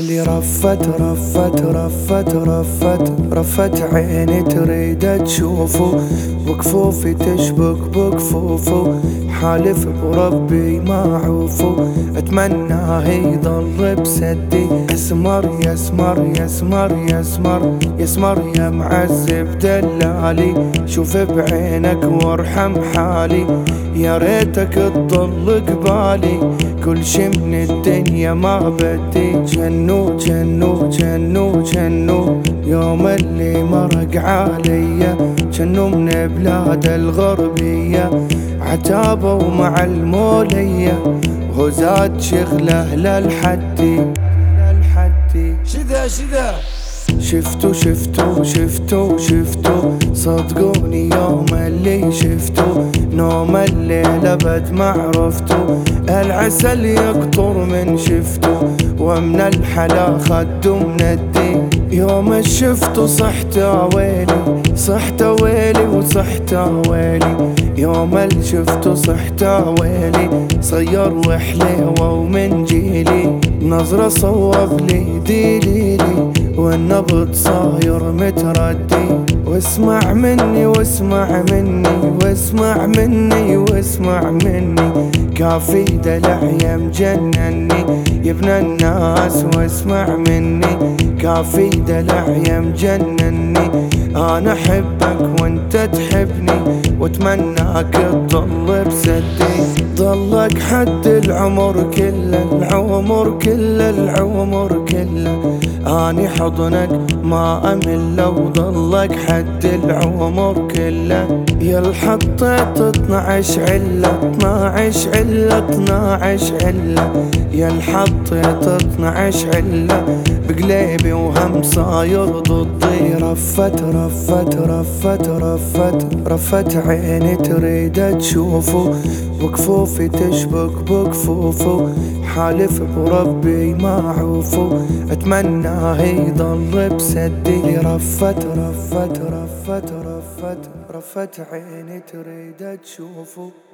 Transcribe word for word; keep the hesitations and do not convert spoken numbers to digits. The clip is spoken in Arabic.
اللي رفت رفت رفت رفت رفت عيني تريد تشوفه، وكفوفي تشبك بكفوفه، حالف بربي ما عوفه، اتمناه يضل بسدي. يسمر يسمر يسمر يسمر يسمر يا معذب دلالي، شوف بعينك وارحم حالي، يا ريتك تضل قبالي، كل شي من الدنيا ما بدي. جنو جنو جنو جنو يوم اللي مرق عليا، جنو من بلاد الغربية، عتابوا مع المولية، وزاد شغله للحدي. شذا شذا شفتو شفتو شفتو شفتو صدقوني يوم اللي شفتو، نوم الليل ابد ما عرفتو، العسل يقطر من شفتو، ومن الحلا خدو من الدين. يوم شفتو صحت ويلي صحت ويلي وصحت ويلي، يوم شفتو صحت ويلي، صير وحليوه ومن جيلي، نظرة صوب لي ديليلي، والنبض صاير متردي. واسمع مني واسمع مني واسمع مني واسمع مني، كافي دلع يا مجنني يا ابن الناس، واسمع مني كافي دلع يا مجنني، انا احبك وانت تحبني، واتمناك تضل بسدي. ضلك حد العمر كله العمر كله العمر كله، اني حضنك ما امل، وضلك حد العمر كله. يا الحطيت اثنعش علة اثنعش علة اثنعش علة، يا الحطيت اثنعش علة بقليبي وهم صاير ضدي. رفت رفت رفت رفت رفت عيني تريد تشوفه، وكفوفي تشبك بكفوفه، حالف بربي ما عوفه، اتمناه يضل بسدي. رفت رفت رفت رفت رفت عيني تريد تشوفه.